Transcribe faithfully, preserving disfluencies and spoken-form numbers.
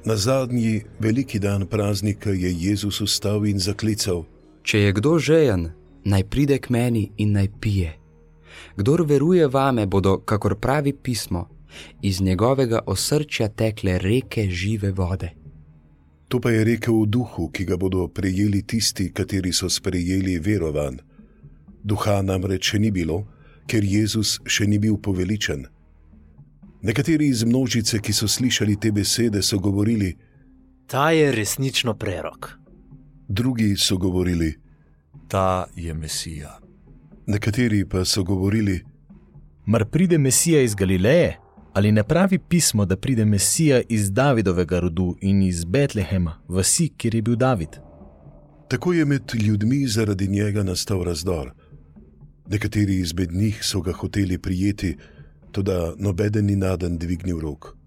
Na zadnji veliki dan praznika je Jezus vstal in zaklical: Če je kdo žejen, naj pride k meni in naj pije. Kdor veruje vame, bodo, kakor pravi pismo, iz njegovega osrčja tekle reke žive vode. To pa je rekel v duhu, ki ga bodo prejeli tisti, kateri so sprejeli verovan. Duha namreč še ni bilo, ker Jezus še ni bil poveličen. Nekateri iz množice, ki so slišali te besede, so govorili: Ta je resnično prerok. Drugi so govorili: Ta je Mesija. Nekateri pa so govorili: Mar pride Mesija iz Galileje? Ali ne pravi pismo, da pride Mesija iz Davidovega rodu in iz Betlehema, vasi, kjer je bil David? Tako je med ljudmi zaradi njega nastal razdor. Nekateri izmed njih so ga hoteli prijeti, toda nobeden ni naden dvignil rok.